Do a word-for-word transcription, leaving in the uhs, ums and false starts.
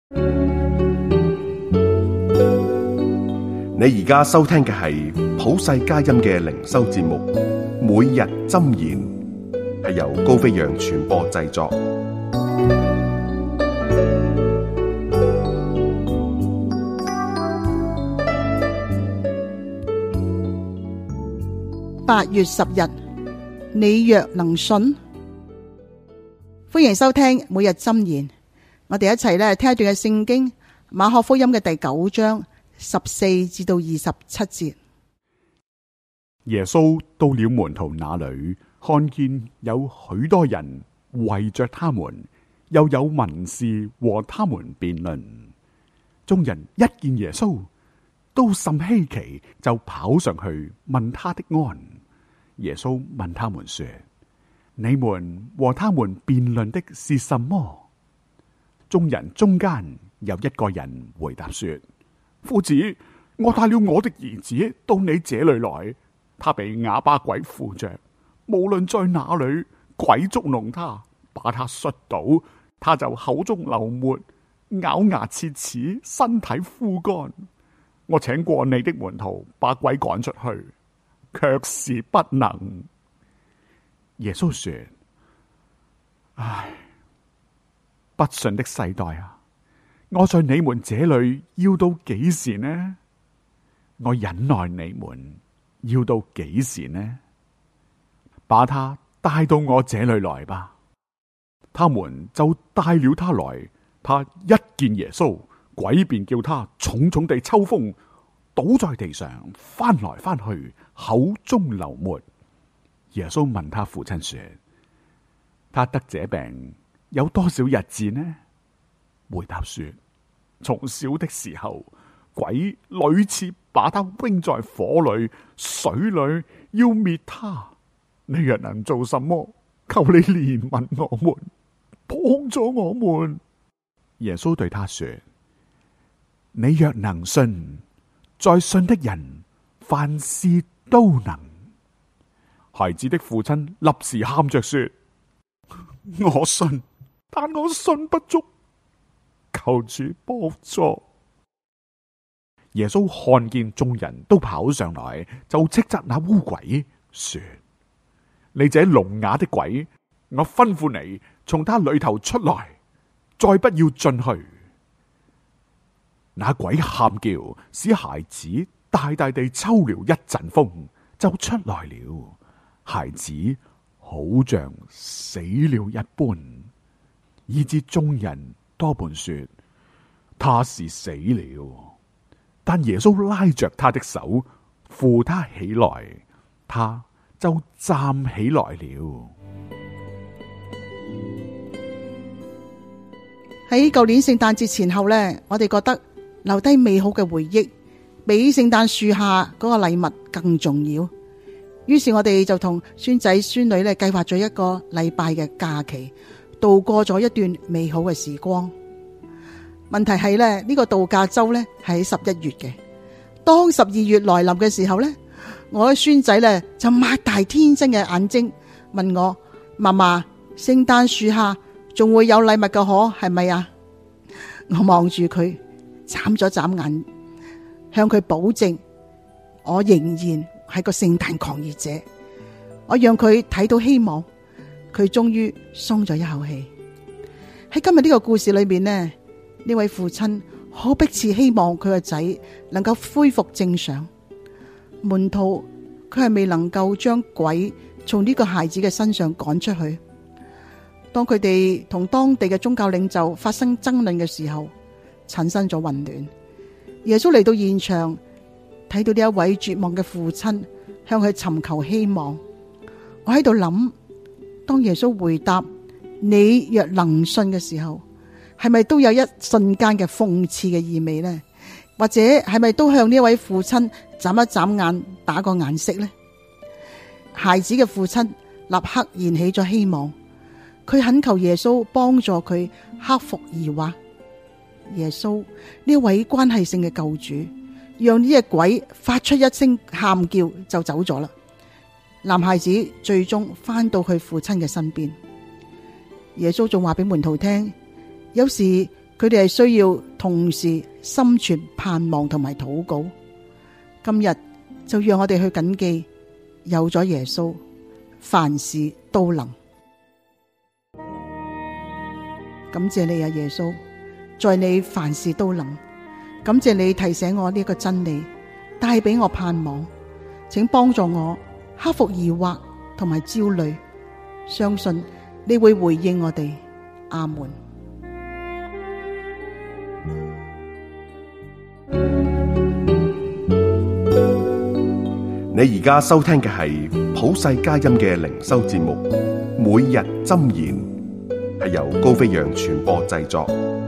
你而家收聽嘅係普世佳音嘅靈修節目，每日箴言，係由高飛揚傳播製作。 八月十日，你若能信。歡迎收聽每日箴言，我哋一齊咧聽一段嘅聖經，馬可福音嘅第九章十四至到二十七節。 耶穌到了門徒那裏，看見有許多人圍着他們，又有文士和他們辯論。眾人一見耶穌，都甚稀奇，就跑上去問他的安。耶穌問他們說：你們和他們辯論的是什麼？眾人中間有一個人回答說：夫子，我帶了我的兒子到你這裏來，他被啞巴鬼附着，無論在哪裏，鬼捉弄他，把他摔倒，他就口中流沫，咬牙切齒，身體枯乾。我請過你的門徒把鬼趕出去，卻是不能。耶穌說：唉，不信的世代啊，我在你們這裏要到幾時呢？我忍耐你們要到幾時呢？把他帶到我這裏來吧。他們就帶了他來，他一見耶穌，鬼便叫他重重地抽風，倒在地上，翻來翻去，口中流沫。耶穌問他父親說：他得這病有多少日子呢？回答說：從小的時候，鬼屢次把他扔在火裏、水裏，要滅他。你若能做什麼，求你憐憫我們，幫助我們。耶穌對他說：你若能信，在信的人凡事都能。孩子的父親立時喊着說：我信，但我信不足，求主幫助。耶穌看見眾人都跑上來，就斥責那污鬼，說：你這聾啞的鬼，我吩咐你從他裏頭出來，再不要進去。那鬼喊叫，使孩子大大地抽了一陣風，就出來了。孩子好像死了一般，以致眾人多半說他是死了。但耶穌拉着他的手，扶他起來，他就站起來了。 喺舊年聖誕節前後呢，我哋覺得留低美好嘅回憶，比聖誕樹下嗰個禮物更重要。於是我哋就同孫仔孫女咧計劃咗一個禮拜嘅假期，度過咗一段美好嘅時光。問題係咧，呢個度假周咧係喺十一月嘅。當十二月來臨嘅時候咧，我嘅孫仔咧就擘大天真嘅眼睛問我：嫲嫲，聖誕樹下仲會有禮物嘅可係咪啊？我望住佢，眨咗眨眼，向佢保證，我仍然係個聖誕狂熱者。我讓佢睇到希望，佢終於鬆咗一口氣。喺今日呢個故事裏面呢，呢位父親好迫切希望佢個仔能夠恢復正常。門徒佢係未能夠將鬼從呢個孩子嘅身上趕出去。當佢哋同當地嘅宗教領袖發生爭論嘅時候，產生咗混亂。耶穌嚟到現場，睇到呢一位絕望嘅父親向佢尋求希望。我喺度諗，當耶穌回答你若能信嘅時候，係咪都有一瞬間嘅諷刺嘅意味呢？或者係咪都向呢位父親眨一眨眼，打個眼色呢？孩子嘅父親立刻燃起咗希望，佢懇求耶穌幫助佢克服疑惑。耶穌呢位關係性嘅救主，讓呢隻鬼發出一聲喊叫就走咗啦。男孩子最終翻到佢父親嘅身邊。耶穌仲話俾門徒聽，有時佢哋係需要同時心存盼望同埋禱告。今日就讓我哋去謹記，有咗耶穌，凡事都能。感謝你啊，耶穌，在你凡事都能。感謝你提醒我呢個真理，帶俾我盼望。請幫助我克服疑惑同埋焦慮，相信你會回應我哋。阿門。 你而家收聽嘅係普世佳音嘅靈修節目《每日箴言》，係由高飛揚傳播製作。